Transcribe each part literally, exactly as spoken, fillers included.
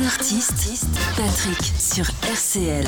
artiste, Patrick sur R C L.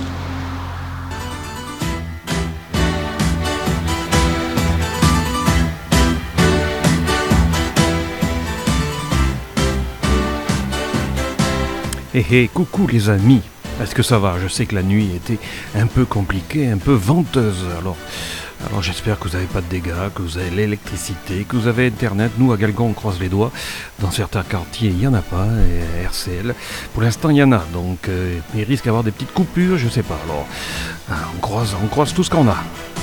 Hé hey, hé, hey, coucou les amis, est-ce que ça va? Je sais que la nuit était un peu compliquée, un peu venteuse, alors, alors j'espère que vous n'avez pas de dégâts, que vous avez l'électricité, que vous avez internet. Nous à Galgon on croise les doigts, dans certains quartiers il n'y en a pas, et à R C L pour l'instant il y en a, donc euh, il risque d'avoir des petites coupures, je sais pas, alors on croise, on croise tout ce qu'on a.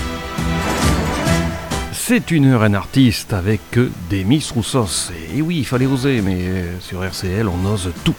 C'est une heure un artiste avec Demis Roussos, et oui il fallait oser, mais sur R C L on ose tout.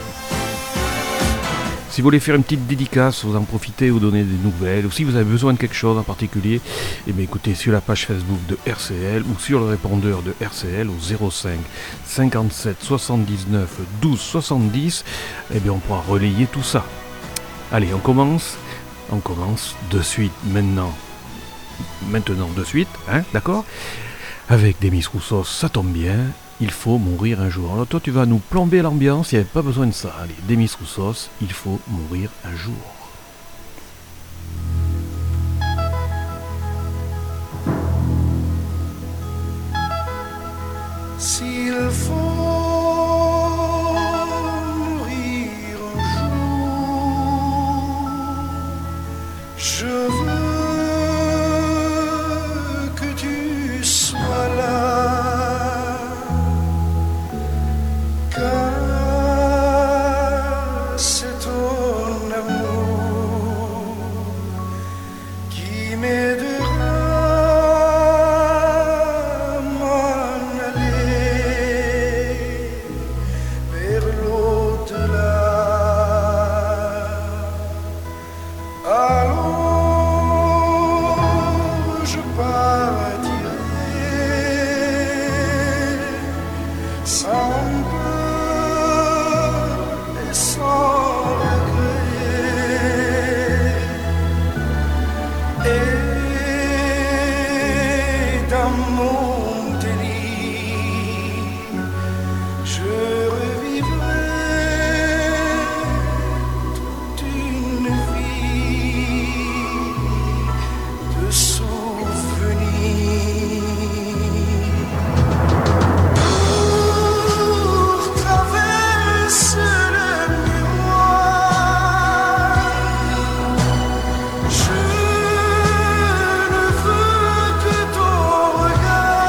Si vous voulez faire une petite dédicace, vous en profitez, vous donner des nouvelles, ou si vous avez besoin de quelque chose en particulier, eh bien écoutez sur la page Facebook de R C L ou sur le répondeur de R C L au zéro cinq cinquante-sept soixante-dix-neuf douze soixante-dix, eh bien on pourra relayer tout ça. Allez, on commence, on commence de suite maintenant, maintenant de suite, hein, d'accord? Avec Demis Roussos, ça tombe bien. Il faut mourir un jour. Alors toi tu vas nous plomber l'ambiance, il n'y avait pas besoin de ça. Allez, Demis Roussos, il faut mourir un jour. S'il faut mourir un jour, je veux que tu sois là. Je ne veux que ton regard.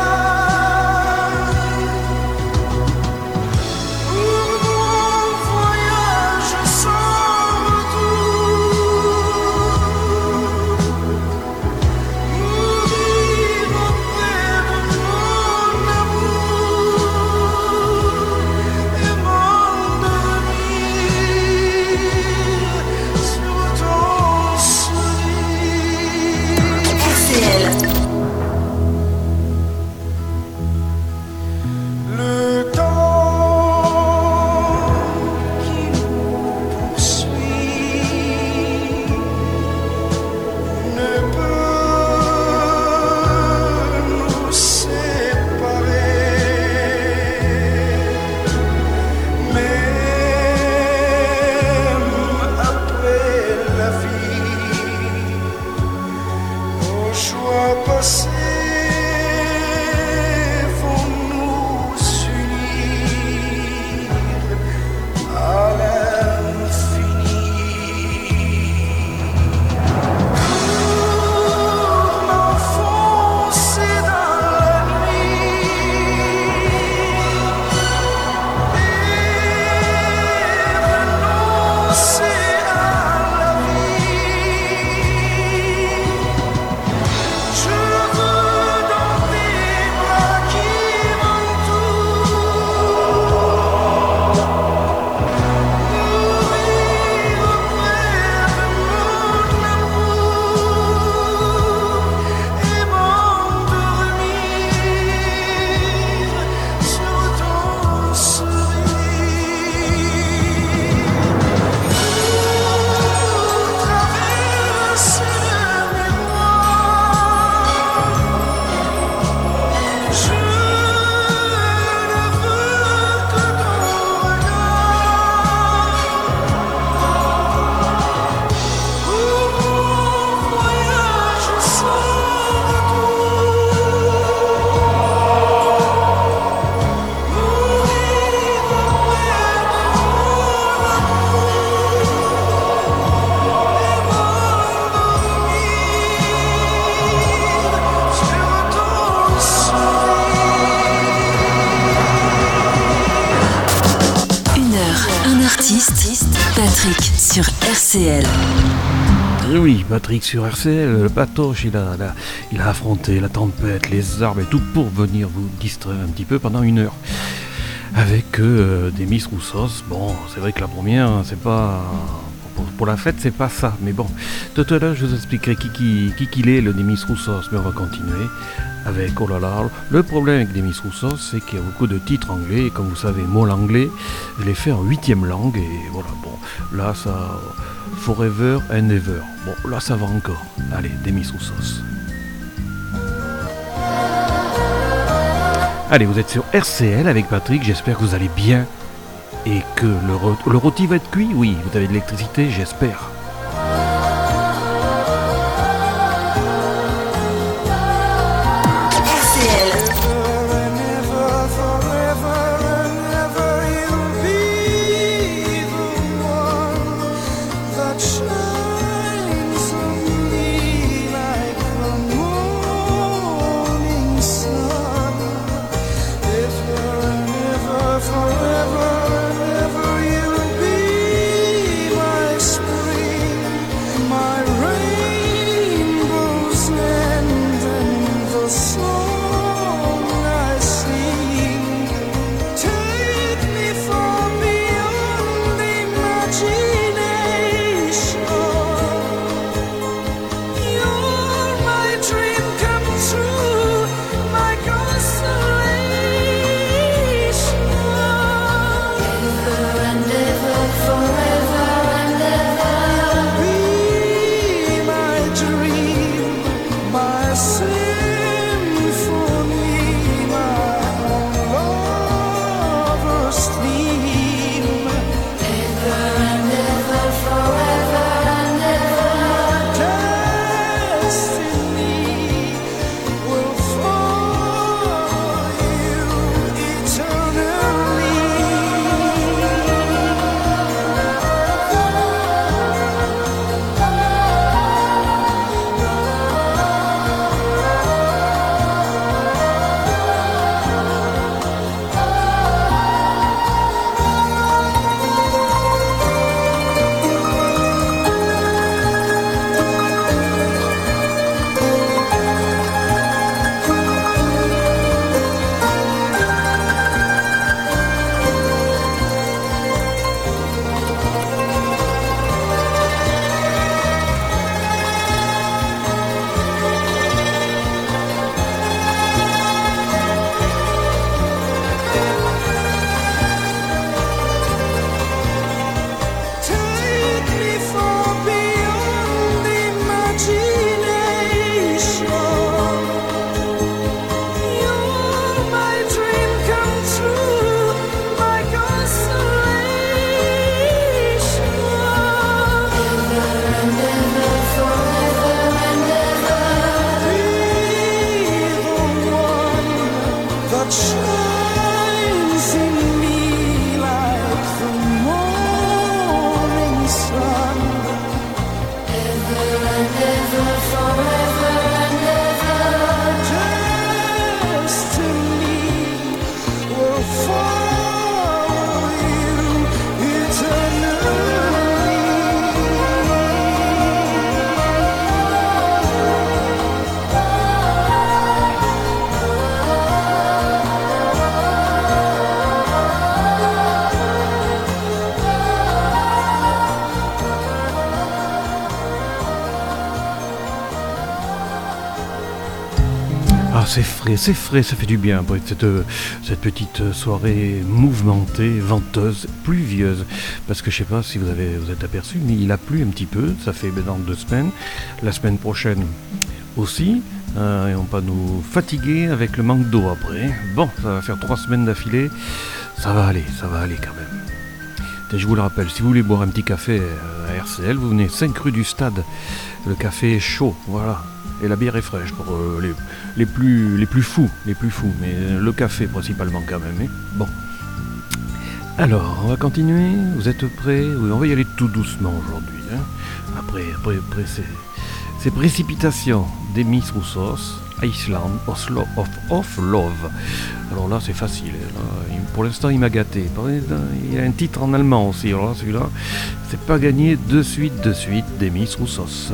Artiste, Patrick sur R C L. Et oui, Patrick sur R C L, le patoche, il a, il, a, il a affronté la tempête, les arbres et tout pour venir vous distraire un petit peu pendant une heure. Avec euh, des Miss Roussos. Bon, c'est vrai que la première, c'est pas... Pour, pour la fête, c'est pas ça. Mais bon, tout à l'heure, je vous expliquerai qui qui, qui, qui est, le Demis Roussos. Mais on va continuer avec, oh là là, le problème avec Demis Roussos, c'est qu'il y a beaucoup de titres anglais. Et comme vous savez, moi, l'anglais, je l'ai fait en huitième langue. Et voilà, bon, là, ça... Forever and ever. Bon, là, ça va encore. Allez, Demis Roussos. Allez, vous êtes sur R C L avec Patrick, j'espère que vous allez bien et que le, ro- le rôti va être cuit. Oui, vous avez de l'électricité, j'espère. C'est frais, c'est frais, ça fait du bien après cette, cette petite soirée mouvementée, venteuse, pluvieuse. Parce que je sais pas si vous avez vous êtes aperçu, mais il a plu un petit peu, ça fait maintenant deux semaines. La semaine prochaine aussi, euh, et on va nous fatiguer avec le manque d'eau après. Bon, ça va faire trois semaines d'affilée, ça va aller, ça va aller quand même. Et je vous le rappelle, si vous voulez boire un petit café à R C L, vous venez cinq rue du Stade. Le café est chaud, voilà. Et la bière est fraîche pour euh, les, les, plus, les plus fous, les plus fous, mais le café principalement quand même. Hein. Bon. Alors, on va continuer. Vous êtes prêts? Oui, on va y aller tout doucement aujourd'hui. Hein. Après, après, après ces, C'est Précipitation d'Demis Roussos, Island of, of, of Love. Alors là, c'est facile. Là. Pour l'instant, il m'a gâté. Il y a un titre en allemand aussi. Alors là, celui-là, c'est pas gagné de suite, de suite, Demis Roussos.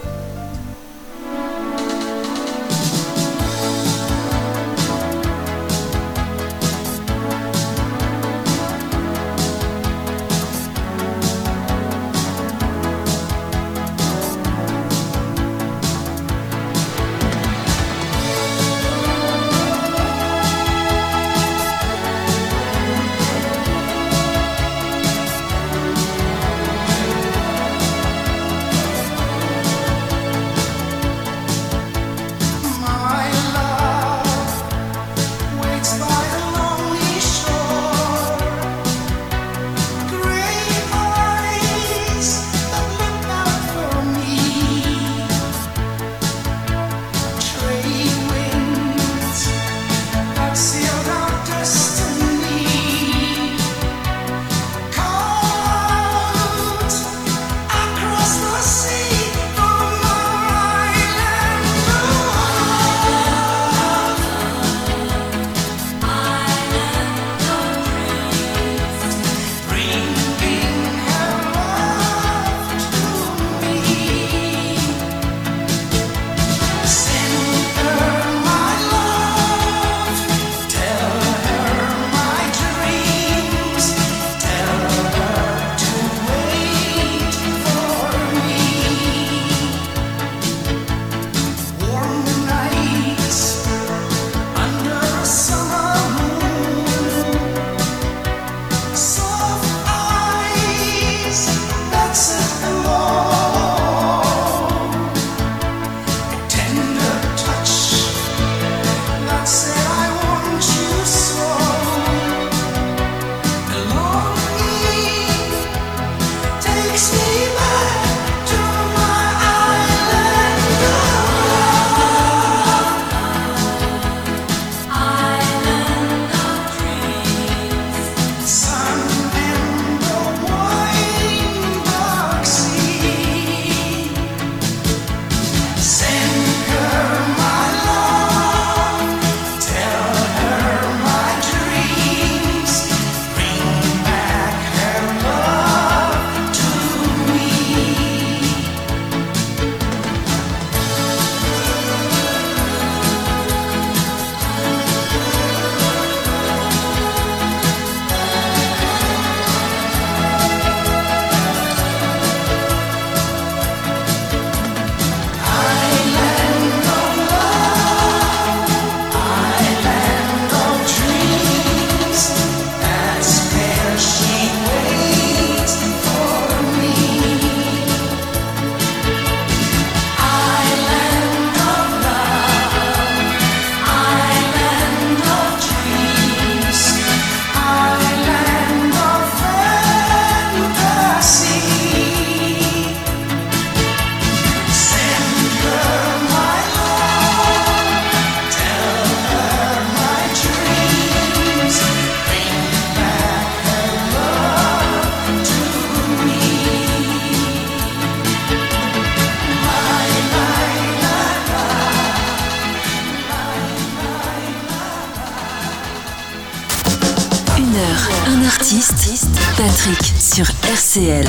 Patrick sur R C L.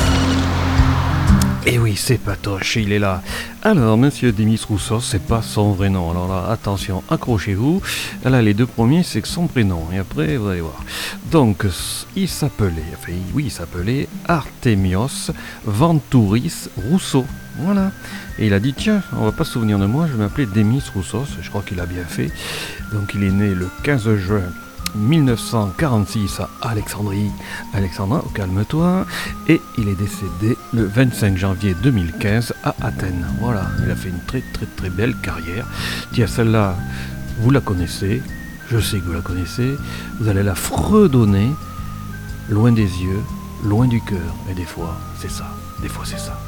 Et oui, c'est Patoche, il est là. Alors, monsieur Demis Roussos, c'est pas son vrai nom. Alors là, attention, accrochez-vous. Là, les deux premiers, c'est que son prénom. Et après, vous allez voir. Donc, il s'appelait, enfin, oui, il s'appelait Artemios Ventouris Rousseau. Voilà. Et il a dit, tiens, on va pas se souvenir de moi, je vais m'appeler Demis Roussos. Je crois qu'il a bien fait. Donc, il est né le quinze juin mille neuf cent quarante-six à Alexandrie, Alexandra, calme-toi, et il est décédé le vingt-cinq janvier deux mille quinze à Athènes. Voilà, il a fait une très très très belle carrière. Tiens, celle-là, vous la connaissez, je sais que vous la connaissez, vous allez la fredonner, loin des yeux, loin du cœur, et des fois, c'est ça, des fois c'est ça.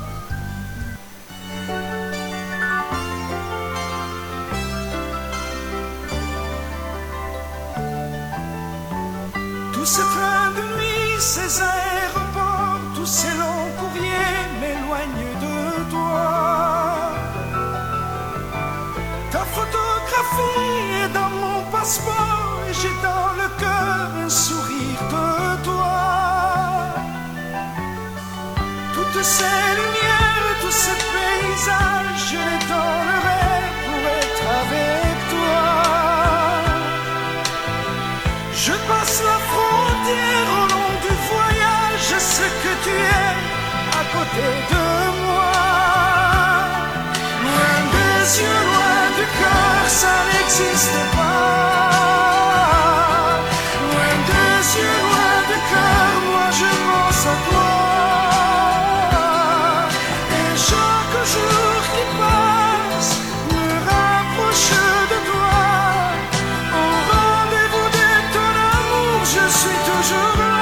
Tous ces trains de nuit, ces aéroports, tous ces longs courriers m'éloignent de toi. tu es à côté de moi. Loin des yeux, loin du cœur, ça n'existe pas. Loin des yeux, loin du cœur, moi je pense à toi. Et chaque jour qui passe me rapproche de toi. Au rendez-vous de ton amour, je suis toujours là.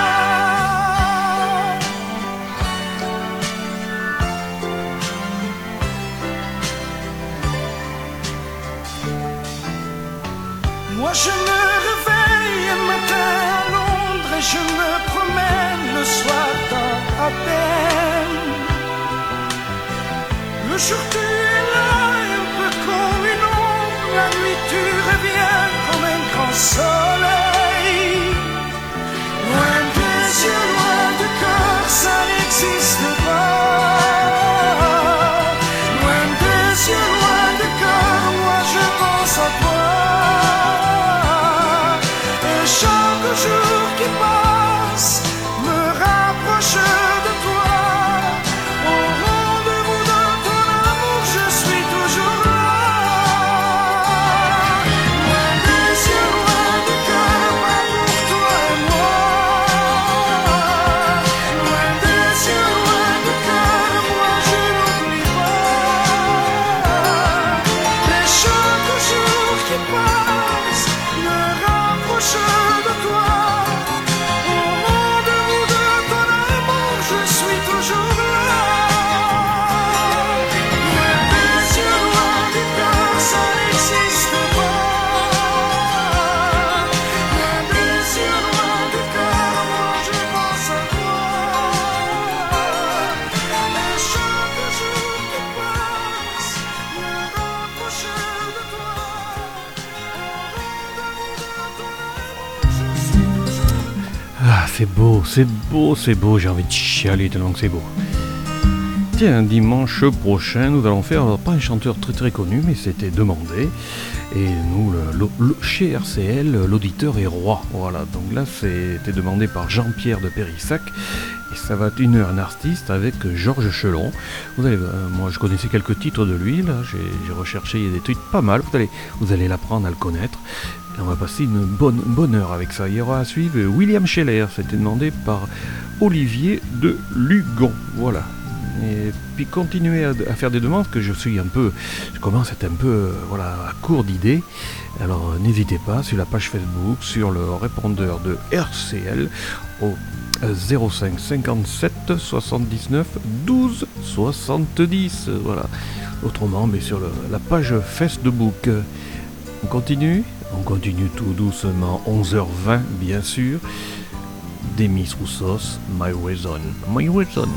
Moi je me réveille un matin à Londres et je me promène le soir dans Athènes. Le jour tu es là un peu comme une ombre, la nuit tu reviens comme un grand soleil. Loin des yeux, loin du cœur, ça n'existe pas. Loin des yeux, loin du cœur, moi je pense à toi. Chaque jour qui passe me rapproche de toi. Au rendez-vous de ton amour, je suis toujours là. Loin des yeux, loin du cœur, pas pour toi et moi. Loin des yeux, loin du cœur, moi je n'oublie pas. Et chaque jour qui passe me rapproche de toi. Au rendez-vous de ton amour, je suis toujours là. Loin des yeux, loin du cœur, ça n'existe pas. Loin des yeux, loin du cœur, moi je pense à toi. Et chaque jour qui passe me rapproche de toi. Ah, c'est beau, c'est beau, c'est beau, j'ai envie de chialer tellement que c'est beau. Tiens, dimanche prochain, nous allons faire, alors pas un chanteur très très connu, mais c'était demandé. Et nous, le, le, le, chez R C L, l'auditeur est roi. Voilà, donc là, c'était demandé par Jean-Pierre de Périssac. Et ça va être une heure un artiste avec Georges Chelon. Vous allez, euh, moi, je connaissais quelques titres de lui, là, j'ai, j'ai recherché, il y a des trucs pas mal. Vous allez, vous allez l'apprendre à le connaître. Et on va passer une bonne, bonne heure avec ça. Il y aura à suivre William Scheller, c'était demandé par Olivier de Lugon. Voilà. Et puis continuer à, à faire des demandes, que je suis un peu, je commence à être un peu euh, voilà, à court d'idées. Alors euh, n'hésitez pas sur la page Facebook, sur le répondeur de R C L au euh, zéro cinq cinquante-sept soixante-dix-neuf douze soixante-dix. Voilà. Autrement, mais sur le, la page Facebook. On continue, on continue tout doucement. onze heures vingt bien sûr. Demis Roussos, My Reason, My Reason.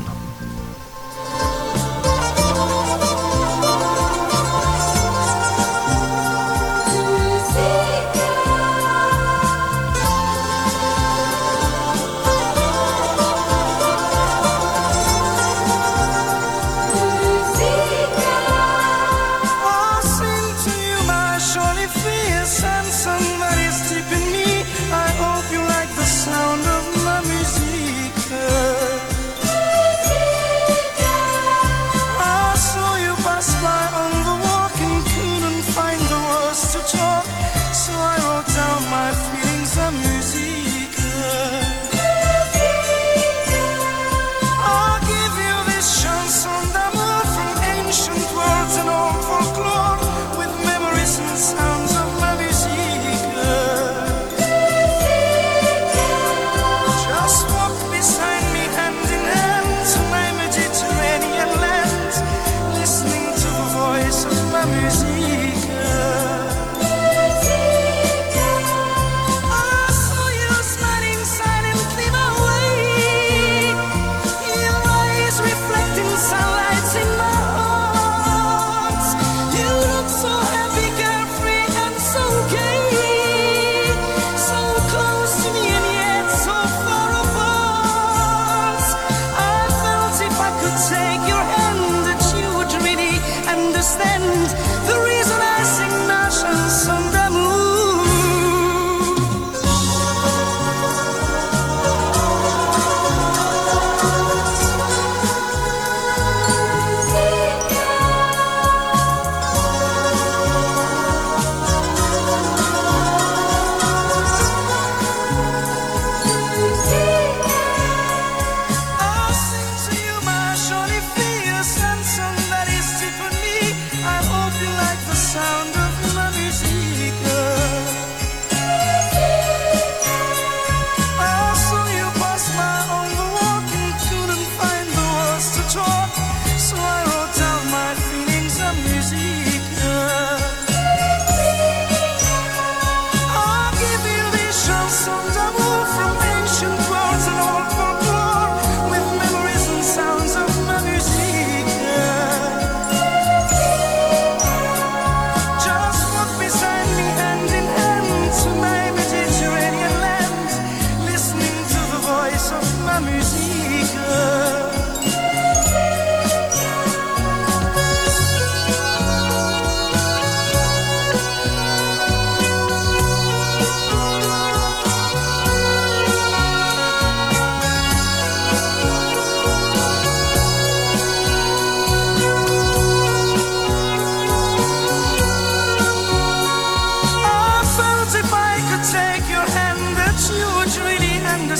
Sound of my music.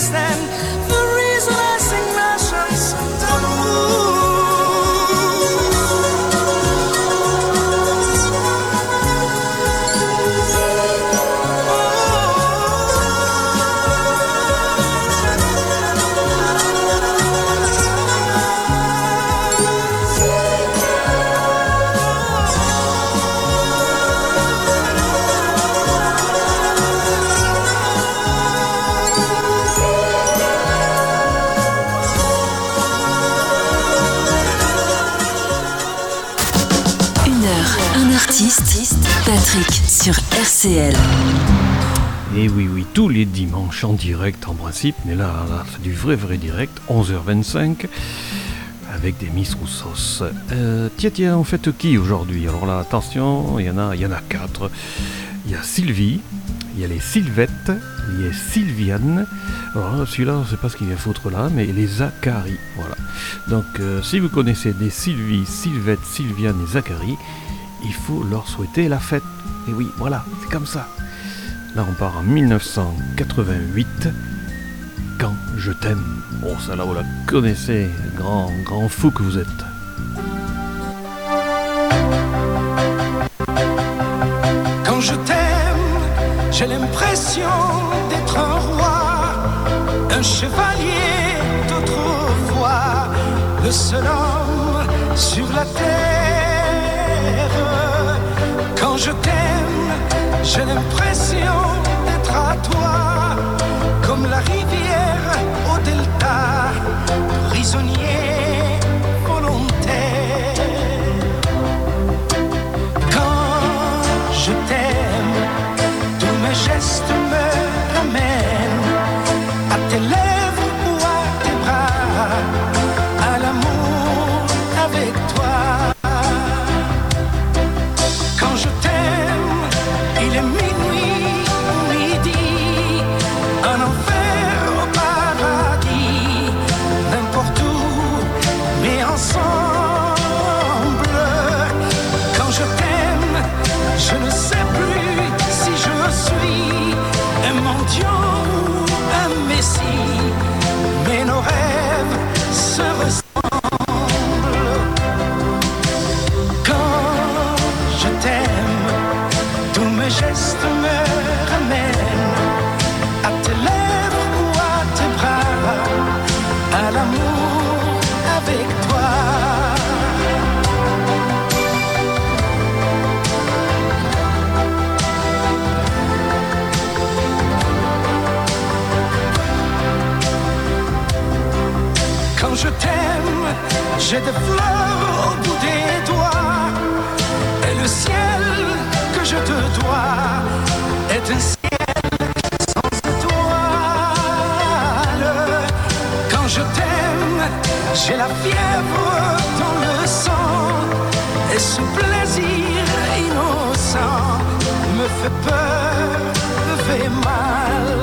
understand the reason I sing ma chanson d'amour. Patrick sur R C L. Et oui, oui, tous les dimanches en direct en principe, mais là, là c'est du vrai, vrai direct, onze heures vingt-cinq, avec des Miss Roussos. Euh, tiens, tiens, on fête qui aujourd'hui? Alors là, attention, il y en a, il y en a quatre. Il y a Sylvie, il y a les Sylvettes, il y a Sylviane. Alors là, celui-là, on ne sait pas ce qu'il vient foutre là, mais les Zachary, voilà. Donc, euh, si vous connaissez des Sylvie, Sylvette, Sylviane et Zachary, il faut leur souhaiter la fête. Et oui, voilà, c'est comme ça. Là, on part en dix-neuf cent quatre-vingt-huit. Quand je t'aime. Bon, ça là, vous la connaissez, grand, grand fou que vous êtes. Quand je t'aime, j'ai l'impression d'être un roi, un chevalier d'autrefois, le seul homme sur la terre. Quand je t'aime, j'ai l'impression d'être à toi, comme la rivière au delta, prisonnier volontaire. Quand je t'aime, tous mes gestes me ramènent à tes lèvres ou à tes bras, à l'amour avec toi. Quand je t'aime, il est minuit ou midi, un enfer au paradis, n'importe où, mais ensemble. Quand je t'aime, je ne sais plus si je suis un mendiant ou un messie, mais nos rêves se ressemblent. Quand je t'aime, tous mes gestes me ramènent à tes lèvres ou à tes bras, à l'amour avec toi. Quand je t'aime, j'ai des fleurs au bout des doigts, et le ciel que je te dois est un ciel sans étoiles. Quand je t'aime, j'ai la fièvre dans le sang, et ce plaisir innocent me fait peur, me fait mal.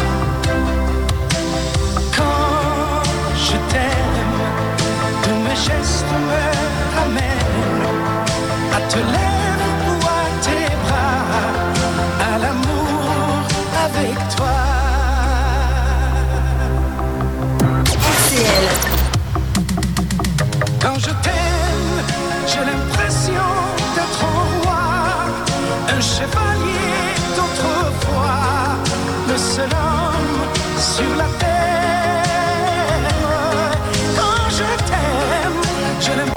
Quand je t'aime, tous mes gestes me ramènent à te lèvres ou à tes bras, à l'amour avec toi. R C L. Quand je t'aime, j'ai l'impression d'être un roi, un chevalier d'autrefois, le seul homme sur la terre. Quand je t'aime, j'ai l'impression.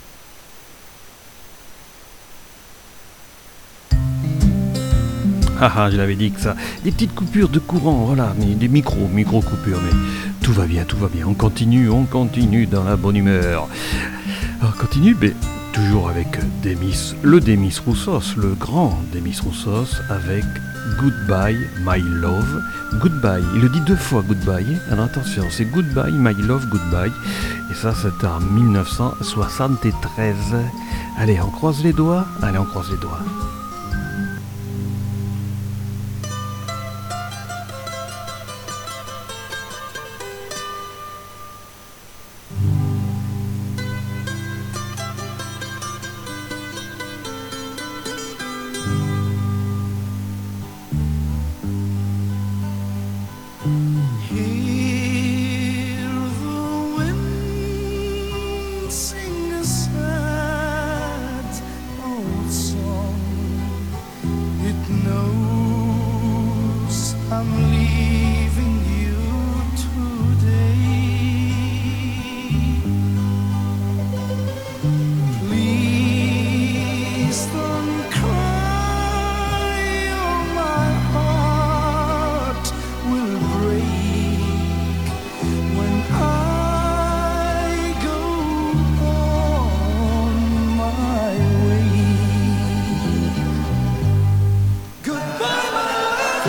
Ah ah, je l'avais dit que ça. Des petites coupures de courant, voilà, mais des micros, micro-coupures, mais tout va bien, tout va bien. On continue, on continue dans la bonne humeur. On continue, mais toujours avec Demis, le Demis Roussos, le grand Demis Roussos, avec Goodbye My Love. Goodbye, il le dit deux fois Goodbye. Alors attention, c'est Goodbye My Love, Goodbye. Et ça, c'était en dix-neuf cent soixante-treize. Allez, on croise les doigts. Allez, on croise les doigts.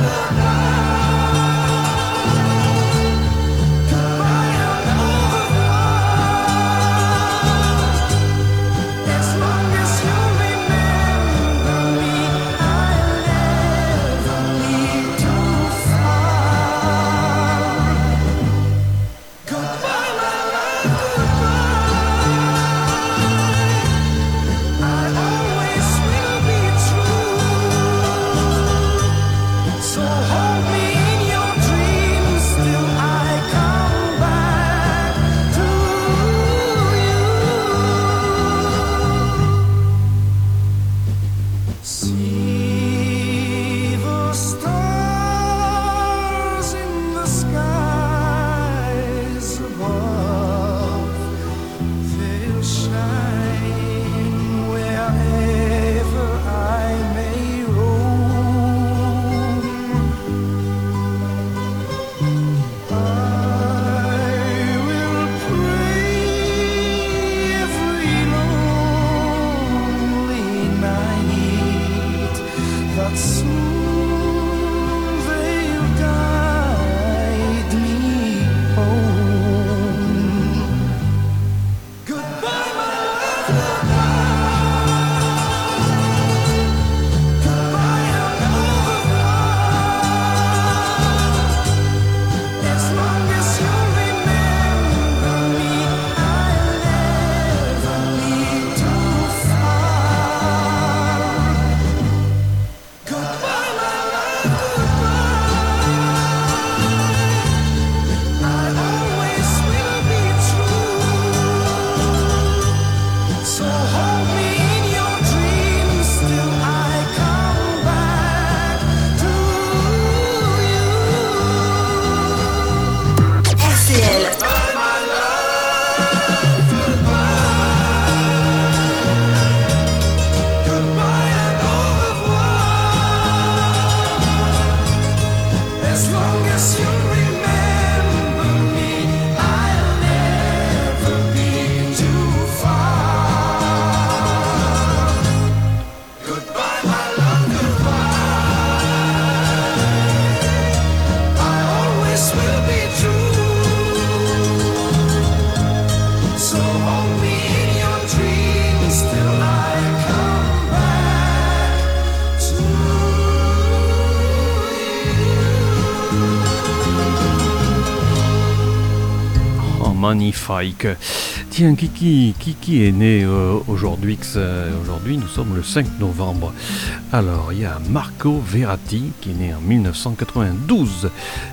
Magnifique. Tiens, Kiki, Kiki est né euh, aujourd'hui. Aujourd'hui, nous sommes le cinq novembre. Alors, il y a Marco Verratti qui est né en mille neuf cent quatre-vingt-douze,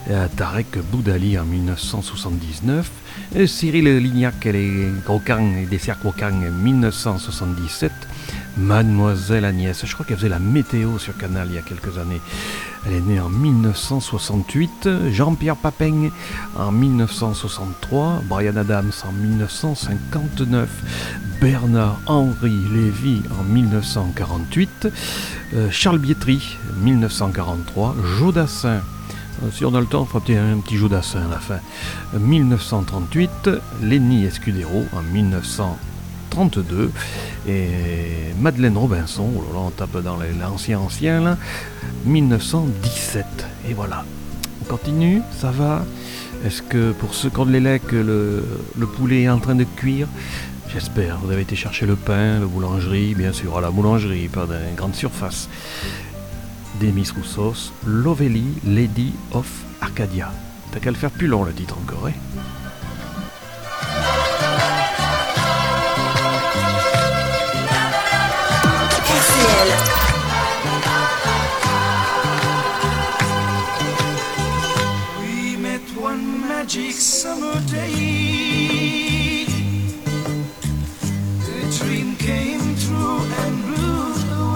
Tarek Boudali en mille neuf cent soixante-dix-neuf, et Cyril Lignac et les Croquants et des Serres Croquants en mille neuf cent soixante-dix-sept. Mademoiselle Agnès, je crois qu'elle faisait la météo sur Canal il y a quelques années. Elle est née en mille neuf cent soixante-huit, Jean-Pierre Papin en mille neuf cent soixante-trois, Bryan Adams en mille neuf cent cinquante-neuf, Bernard-Henri Lévy en mille neuf cent quarante-huit, euh, Charles Bietri mille neuf cent quarante-trois, Jodassin, euh, si on a le temps, on fera peut-être un petit Jodassin à la fin, euh, mille neuf cent trente-huit, Lenny Escudero en mille neuf cent trente-deux et Madeleine Robinson, oh là là, on tape dans l'ancien ancien là, mille neuf cent dix-sept. Et voilà, on continue, ça va. Est-ce que pour ceux qui ont de l'élec, le, le poulet est en train de cuire? J'espère, vous avez été chercher le pain, la boulangerie, bien sûr, à la boulangerie, pas dans une grande surface. Demis Roussos, Lovely Lady of Arcadia. T'as qu'à le faire plus long le titre encore, hein? We met one magic summer day. The dream came true and blew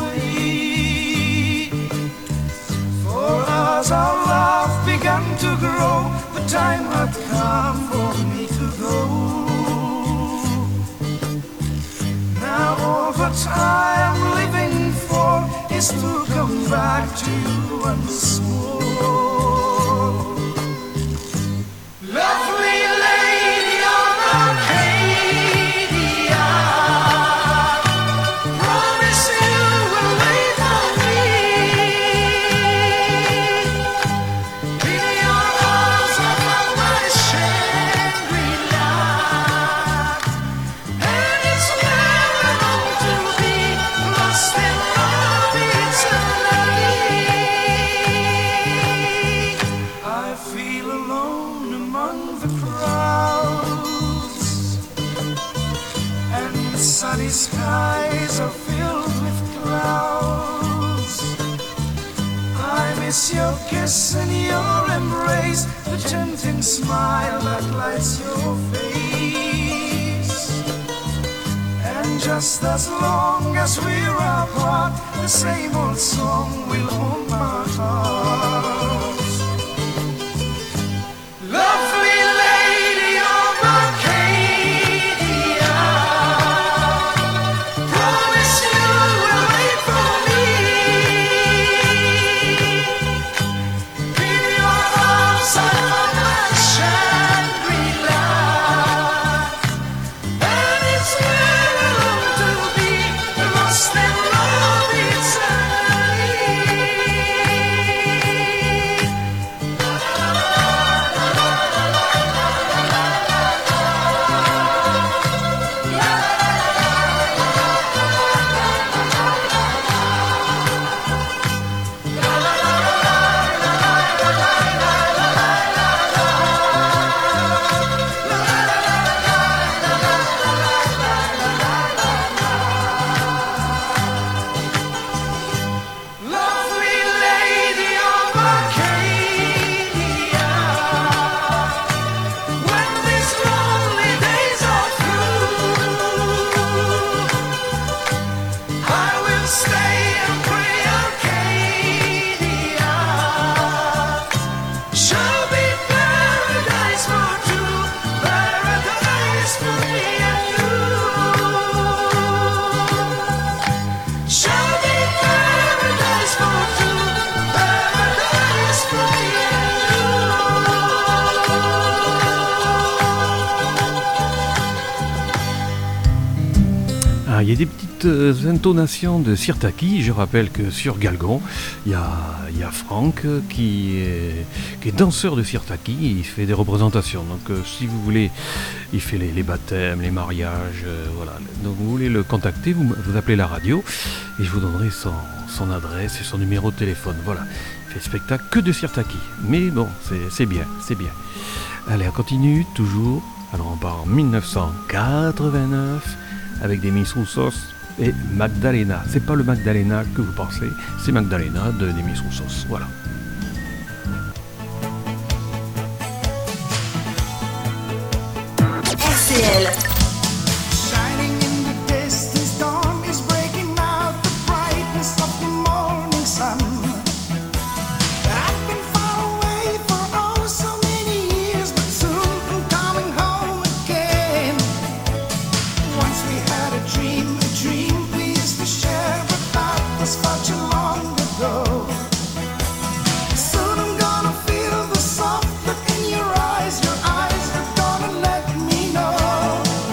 away. For us our love began to grow. The time had come for me to go. Now all the time I'm living for is to come back to you once more. Lovely lady of Arcadia, promise you will wait for me. your kiss and your embrace, the tempting smile that lights your face. And just as long as we're apart, the same old song will haunt my heart. Lovely lady of Arcadia, promise you will wait for me. In your arms I found my Shangri-La, and it's where I long to be, lost in love eternally. Lovely lady of Arcadia, when these lonely days are through, I will stay and pray Arcadia shall be paradise for two, paradise for me and you. Shall be paradise for two, paradise for me and you. Ah, il y a des petites euh, intonations de Sirtaki. Je rappelle que sur Galgon, il y a, il y a Franck euh, qui est, qui est danseur de Sirtaki. Il fait des représentations. Donc, euh, si vous voulez, il fait les, les baptêmes, les mariages. euh, voilà. Donc, vous voulez le contacter, vous, vous appelez la radio et je vous donnerai son, son adresse et son numéro de téléphone. Voilà. Il fait spectacle que de Sirtaki. Mais bon, c'est, c'est bien, c'est bien. Allez, on continue toujours. Alors, on part en dix-neuf cent quatre-vingt-neuf. Avec des Miss Roussos et Magdalena. C'est pas le Magdalena que vous pensez, c'est Magdalena de des Miss Roussos. Voilà. R C L. Shining in the distance, dawn is breaking out, the brightness of the morning sun. I've been far away for oh so many years, but soon I'm coming home again. Once we had a dream, a dream we used to share, but that was far too long ago. Soon I'm gonna feel the soft look in your eyes, your eyes are gonna let me know.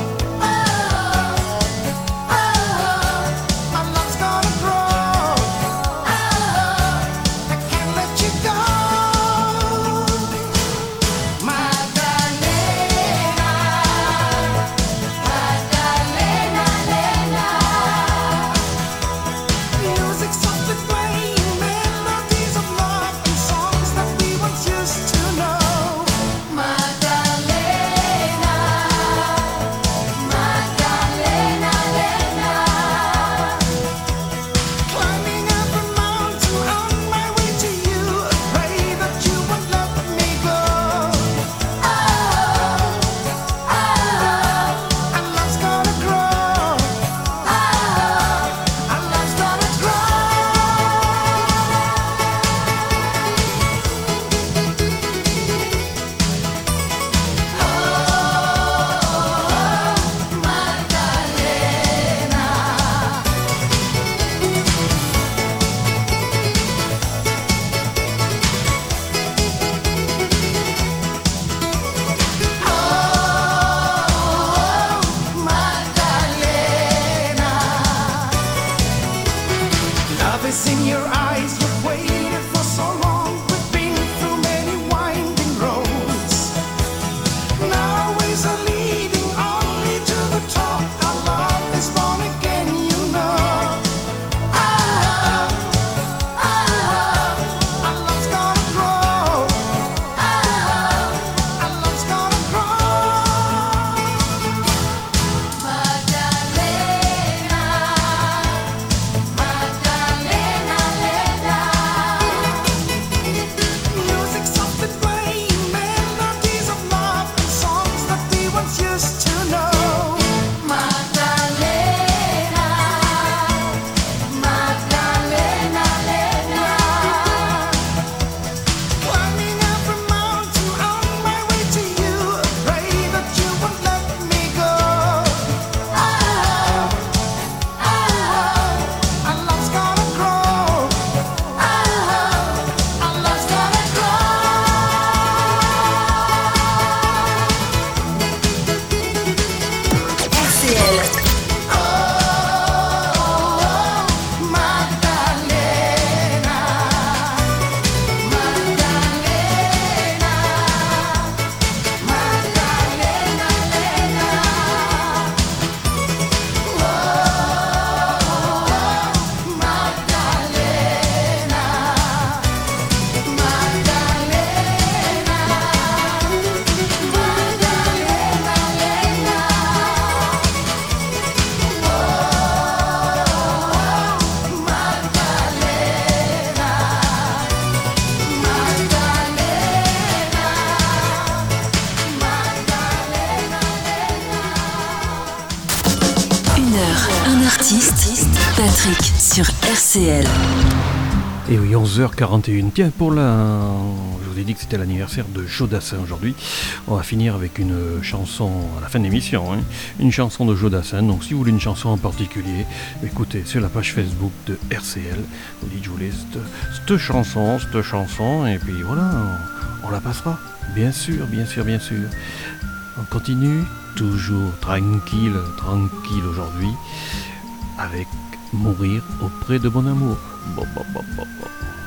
Baptiste, Patrick sur R C L. Et oui, onze heures quarante et une. Tiens, pour la... je vous ai dit que c'était l'anniversaire de Joe Dassin aujourd'hui. On va finir avec une chanson à la fin de l'émission, hein. Une chanson de Joe Dassin. Donc si vous voulez une chanson en particulier, écoutez, sur la page Facebook de R C L, vous dites je voulais cette, cette chanson, cette chanson, et puis voilà, on, on la passera. Bien sûr, bien sûr, bien sûr. On continue, toujours tranquille, tranquille aujourd'hui, avec Mourir auprès de mon amour. Bon, bon, bon, bon, bon.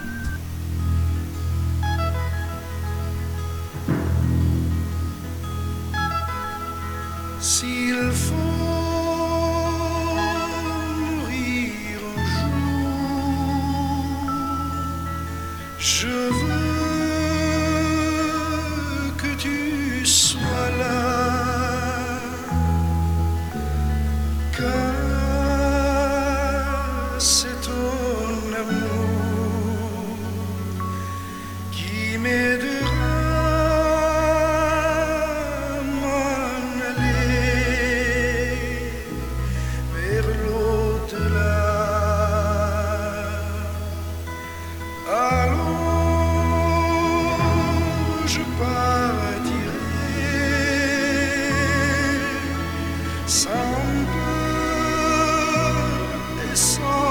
S'il faut mourir un jour, je veux que tu sois là, car c'est ton amour qui m'aidera à m'en aller vers l'au-delà. Alors je partirai sans peur et sans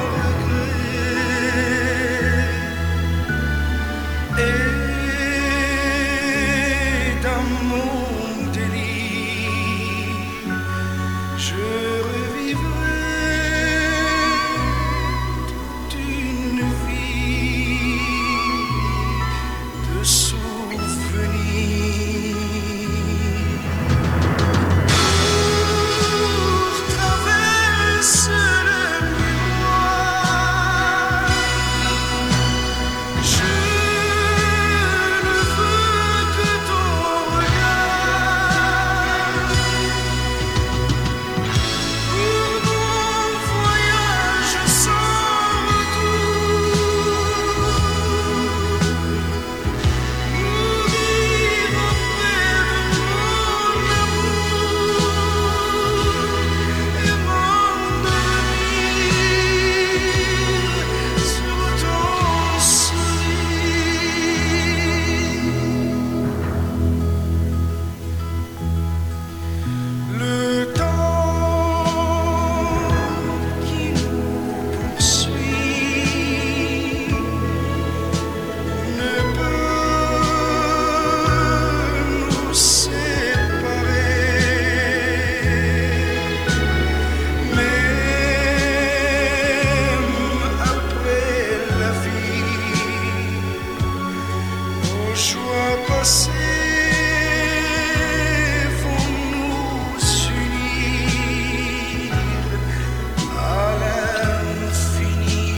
regret, et dans mon délire je revivrai toute une vie de souvenirs. Pour traverser le miroir, je ne veux que ton regard. Pour mon voyage sans retour, mourir auprès de mon amour et m'endormir sur ton sourire. Le temps qui nous poursuit ne peut nous séparer, même après la vie, nos choix passés vont nous unir à l'infini.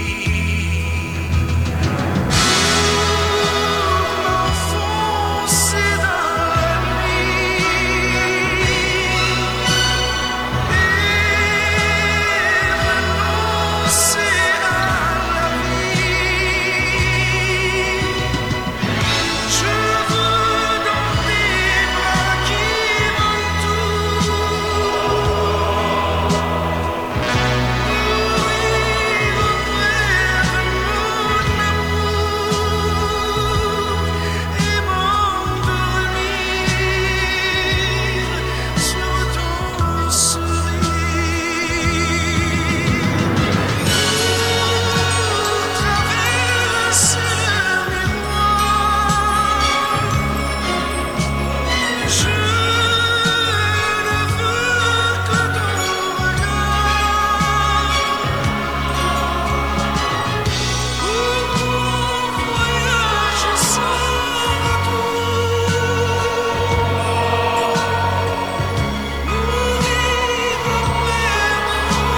M'enfoncer dans la nuit et renoncer à la vie. Je veux dans tes bras qui m'entourent, mourir auprès de mon amour et m'endormir sur ton sourire. Traverser le miroir, je ne veux que ton regard. Pour mon voyage sans retour, mourir auprès de mon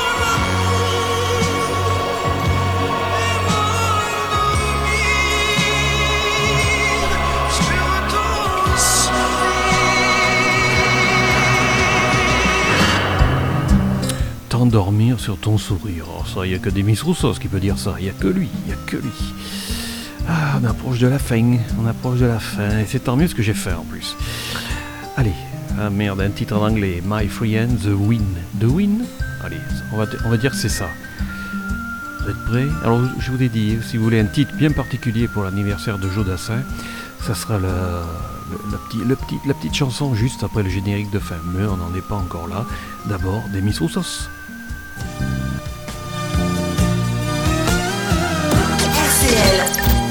T'endormir sur ton sourire. Oh, ça, il n'y a que Demis Roussos qui peut dire ça. Il n'y a que lui, il n'y a que lui. Ah, on approche de la fin, on approche de la fin. Et c'est tant mieux ce que j'ai fait en plus. Allez, ah merde, un titre en anglais. My Friend, The Wind. The Wind Allez, on va, on va dire que c'est ça. Vous êtes prêts? Alors je vous ai dit, si vous voulez un titre bien particulier pour l'anniversaire de Joe Dassin, ça sera la, la, la, petit, la, petite, la petite chanson juste après le générique de fin. Mais on n'en est pas encore là. D'abord, Demis Roussos. R C L.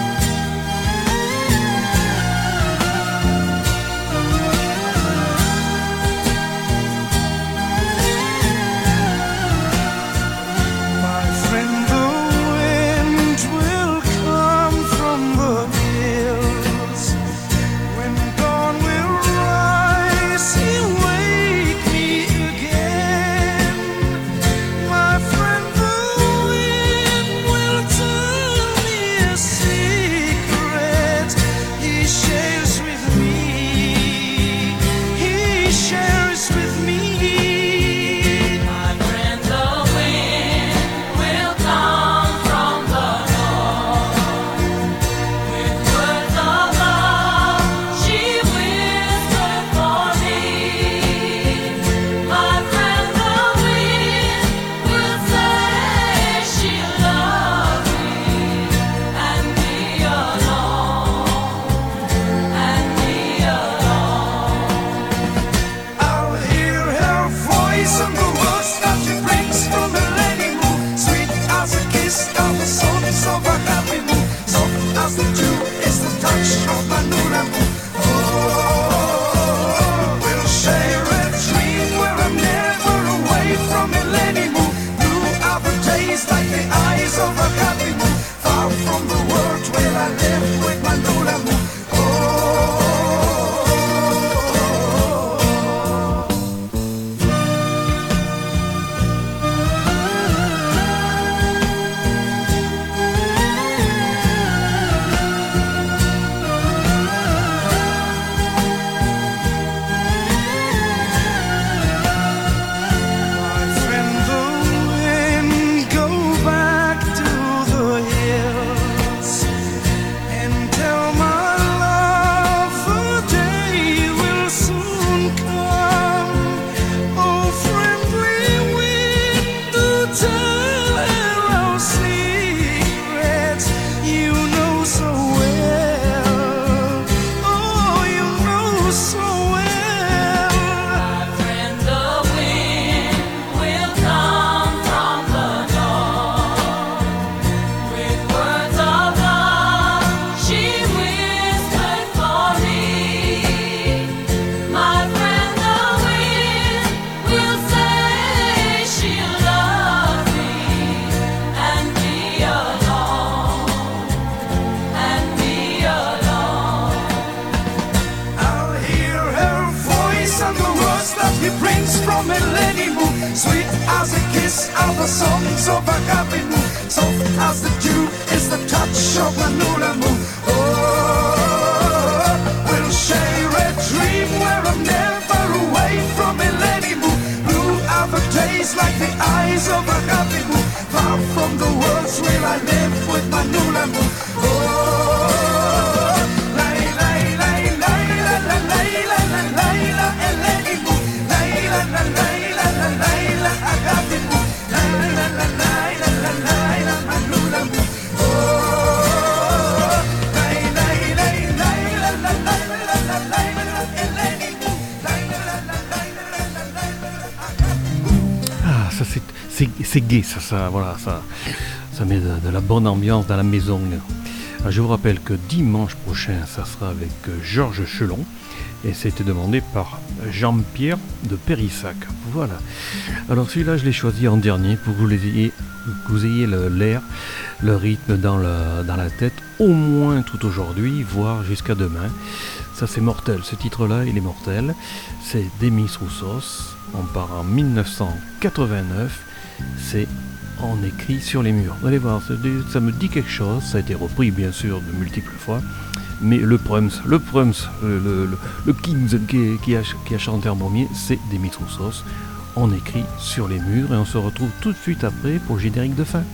C'est gai, ça, ça, voilà, ça, ça met de, de la bonne ambiance dans la maison. Alors, je vous rappelle que dimanche prochain, ça sera avec Georges Chelon, et c'était demandé par Jean-Pierre de Périssac. Voilà. Alors celui-là, je l'ai choisi en dernier pour que vous ayez, que vous ayez le, l'air, le rythme dans, le, dans la tête, au moins tout aujourd'hui, voire jusqu'à demain. Ça, c'est mortel. Ce titre-là, il est mortel. C'est Demis Roussos. On part en dix-neuf cent quatre-vingt-neuf. C'est en écrit sur les murs. Vous allez voir, ça me dit quelque chose. Ça a été repris bien sûr de multiples fois, mais le Prums, le Prums, le, le, le King qui, qui, a, qui a chanté en premier, c'est Demis Roussos. On écrit sur les murs et on se retrouve tout de suite après pour le générique de fin.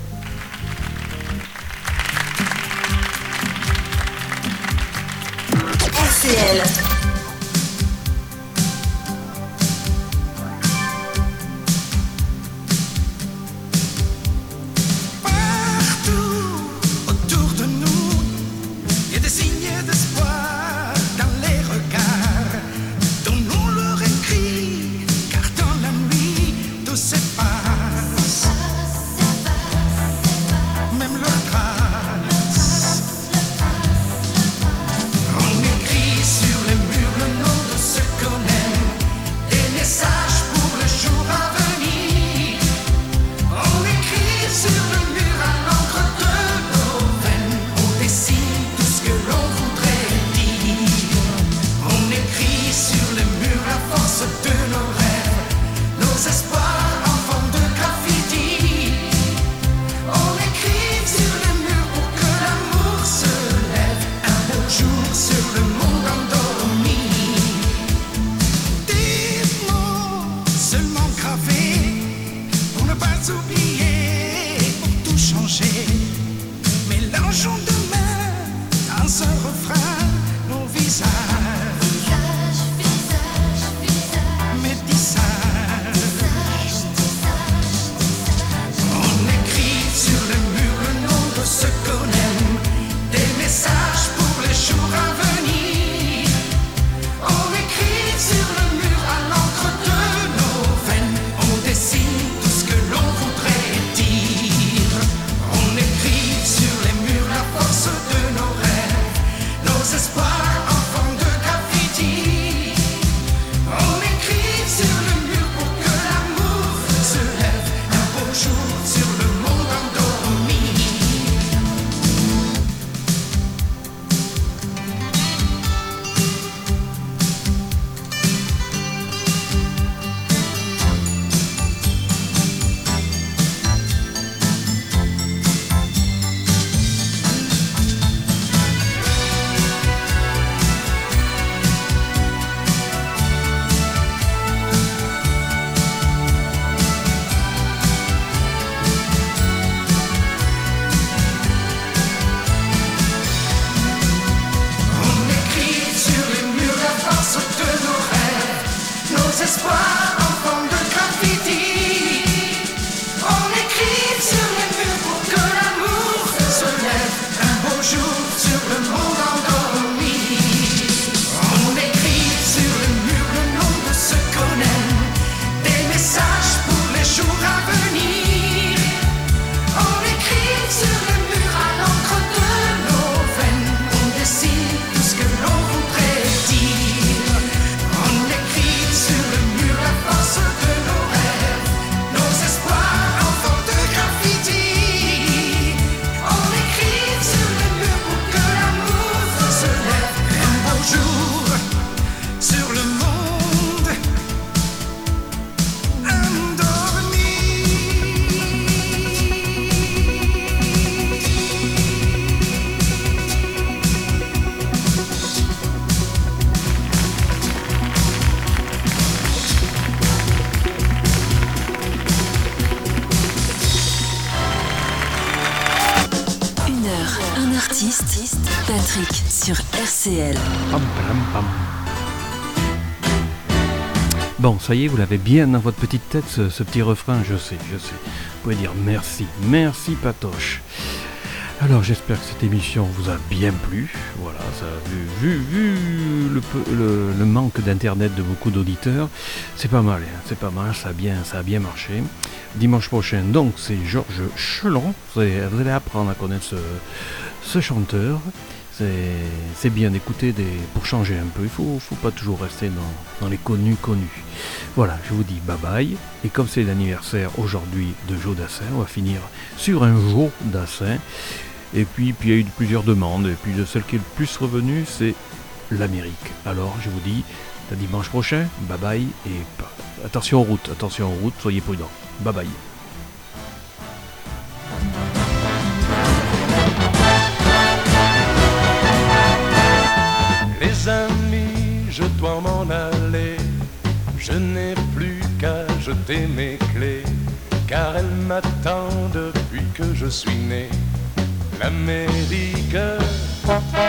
R C L. dans un refrain, nos visages, Visage, visage, visage, métissage. visage, visage, visage. On écrit sur le mur le nom de ce qu'on aime, des messages pour les jours à venir. On écrit sur le mur à l'encre de nos veines, on dessine tout ce que l'on voudrait dire. On écrit sur les murs la force de nos rêves, nos espoirs enfants de graffiti. On écrit sur le mur pour que l'amour se lève un beau jour sur le monde endormi. On écrit sur les murs la force de nos rêves, nos espoirs enfants de graffiti. On écrit sur les murs pour que l'amour se lève un beau jour sur le monde endormi. On écrit sur le mur le nom de ce qu'on aime, des messages pour les jours à venir. On écrit sur le mur à l'encre de nos veines, on dessine tout ce que l'on voudrait dire. On écrit sur le mur la force de nos rêves, nos espoirs enfants de graffiti. On écrit sur le mur pour que l'amour se lève un beau jour sur le monde Une heure, un artiste, Patrick sur R C L. Pam, pam, pam. Bon, ça y est, vous l'avez bien dans votre petite tête, ce, ce petit refrain, je sais, je sais. Vous pouvez dire merci, merci Patoche. Alors j'espère que cette émission vous a bien plu. Voilà, ça a vu, vu, vu le, peu- le, le manque d'internet de beaucoup d'auditeurs, c'est pas mal, hein, c'est pas mal, ça a bien, ça a bien marché. Dimanche prochain, donc c'est Georges Chelon. Vous allez, vous allez apprendre à connaître ce, ce chanteur. C'est, c'est bien d'écouter des, pour changer un peu. Il faut, faut pas toujours rester dans, dans les connus connus. Voilà, je vous dis bye bye. Et comme c'est l'anniversaire aujourd'hui de Joe Dassin, on va finir sur un Joe Dassin. Et puis, puis il y a eu plusieurs demandes. Et puis de celle qui est le plus revenue, c'est l'Amérique. Alors je vous dis à dimanche prochain. Bye bye. Et pa- attention en route, attention en route, soyez prudents. Bye bye. Les amis, je dois m'en aller. Je n'ai plus qu'à jeter mes clés, car elles m'attendent depuis que je suis né. L'Amérique